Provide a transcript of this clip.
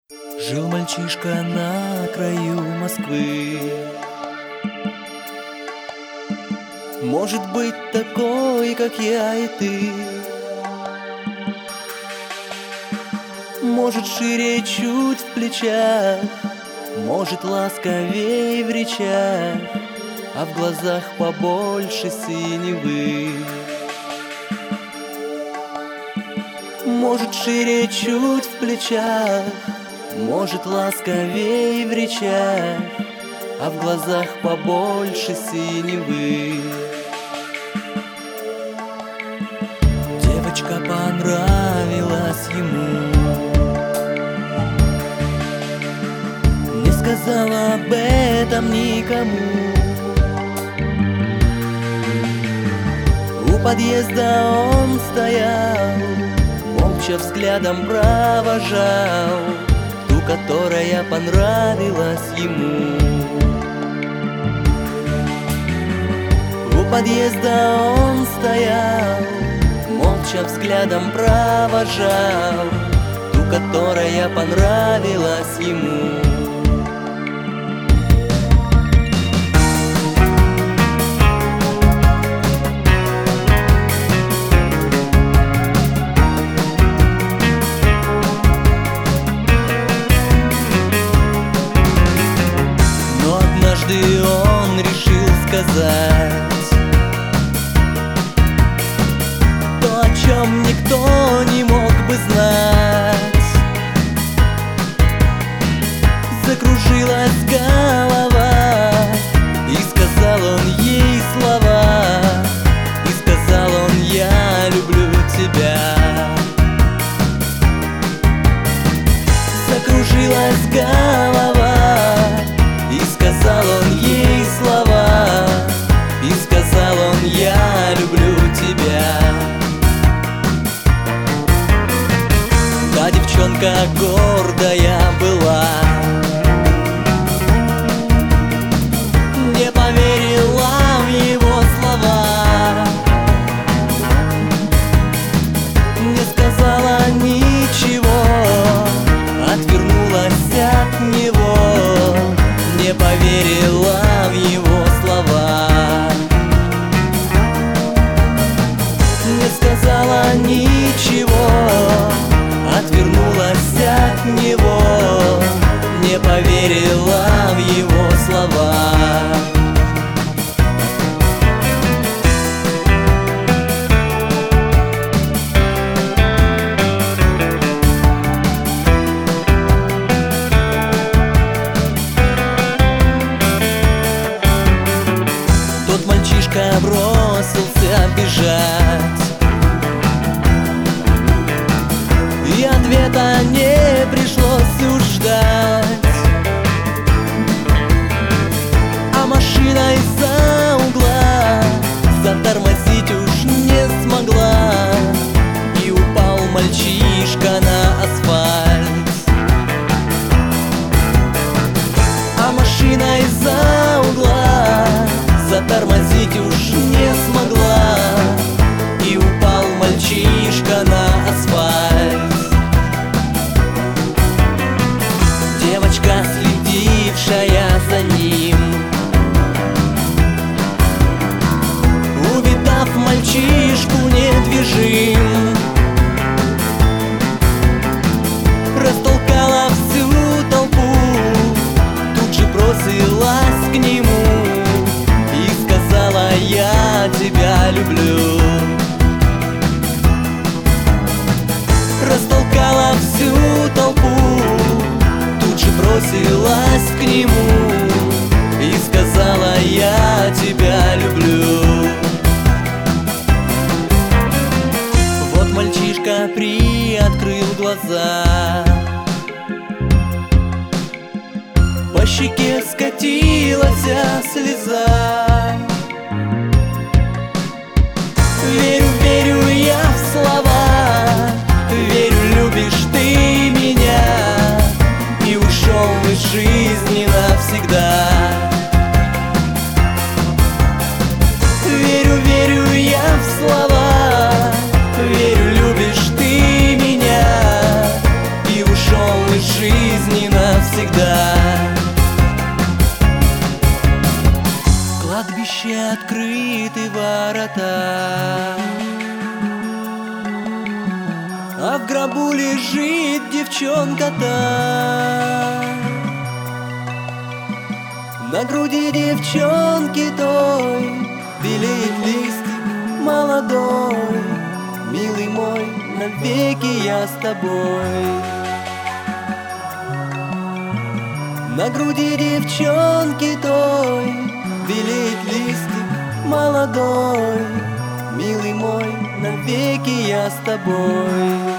Жил мальчишка на краю Москвы. Может быть такой, как я и ты. Может шире чуть в плечах, может ласковей в речах, а в глазах побольше синевы. Может шире чуть в плечах, может ласковей в речах, а в глазах побольше синевы. Девочка понравилась ему, не сказала об этом никому. У подъезда он стоял, молча взглядом провожал ту, которая понравилась ему. У подъезда он стоял, молча взглядом провожал ту, которая понравилась ему. Однажды он решил сказать то, о чем никто не мог бы знать. Закружилась голова, и сказал он ей слова, и сказал он: я люблю тебя. Закружилась голова, и сказал он ей слова, и сказал он: я люблю тебя. Та девчонка гордая была, не поверила в его слова, не сказала ничего, отвернулась от него, не поверила в его слова, не сказала ничего, отвернулась от него, не поверила в его слова. Тот мальчишка бросился бежать, и ответа не пришлось уж ждать. А машина из-за угла затормозить уж не смогла, и упал мальчишка на асфальт. А машина из-за угла затормозить уж не смогла, и упал мальчишка на асфальт. Девочка, следившая за ним, увидав мальчишку недвижим, растолкала всю толпу, тут же бросилась к нему и сказала: я тебя люблю. Растолкала всю толпу, тут же бросилась к нему и сказала: я тебя люблю. Вот мальчишка приоткрыл глаза, по щеке скатилась слеза. Верю, верю я в слова, верю, любишь ты меня, и ушел из жизни навсегда. Верю, верю я в слова, верю, любишь ты меня, и ушел из жизни жизни навсегда. Кладбище открыты ворота, а в гробу лежит девчонка-то. На груди девчонки той белеет листик молодой. Милый мой, навеки я с тобой. На груди девчонки той белеет листик молодой. Милый мой, навеки я с тобой.